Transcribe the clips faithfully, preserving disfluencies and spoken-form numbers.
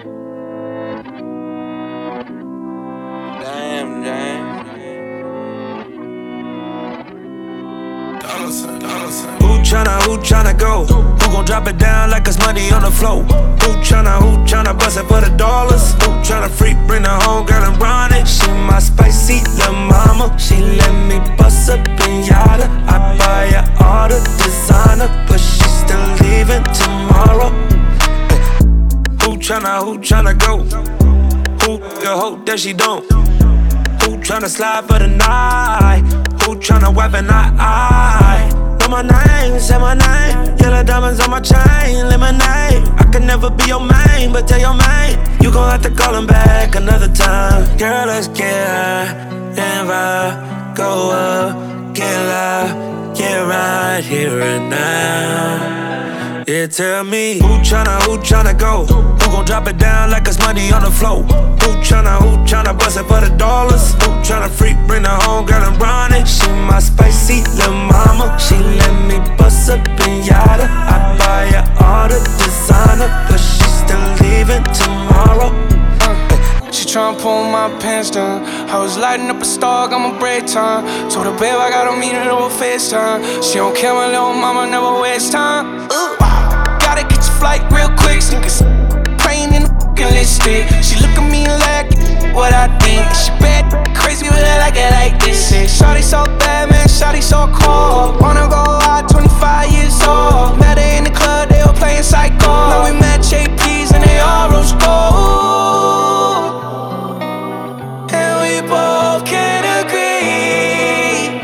Damn, James. Who tryna, who tryna go? Who gon' drop it down like it's money on the floor? Who tryna, who tryna bust it for the dollars? Who tryna freak, bring the home girl and run it? She my spicy little mama. She let me bust a pinata. I buy her all the designer, but she still leaving tomorrow. Hey. Who tryna, who tryna go? Who can hope that she don't? Who tryna slide for the night? Who tryna weapon eye eye? Know my name, say my name. Yellow diamonds on my chain, lemonade. I can never be your main, but tell your main you gon' have to call him back another time. Girl, let's get high and vibe, go up, get loud, get right here and now. Yeah, tell me who tryna, who tryna go? Who gon' drop it down like it's money on the floor? Who tryna, who tryna bust it for the dollars? Who tryna freak, bring the home girl and run it? She my spicy little mama. She let me bust a pinata. I buy her all the designer, but she still leaving tomorrow. uh, She tryna pull my pants down. I was lighting up a star, got my break time. Told her, babe, I got on me to over FaceTime. She don't care, my little mama never waste time. Ooh. Gotta get your flight real quick. Niggas praying in the fucking lipstick. She look at me like what I think. She bad, crazy, but I like it like this. Shawty so bad, man, shawty so cold. Wanna go out, twenty-five years old. Met her in the club, they all playing psycho. Now we match A Ps and they all rose gold. And we both can agree.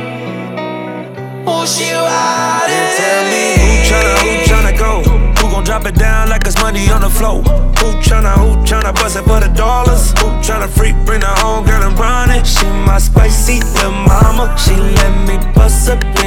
Oh, she ride it. Tell me who tryna, who tryna go? Who gon' drop it down like it's money on the floor? Who tryna, who tryna bust it for the dollars? Who tryna freak, bring the home girl and run it? She my spicy little mama. She let me bust a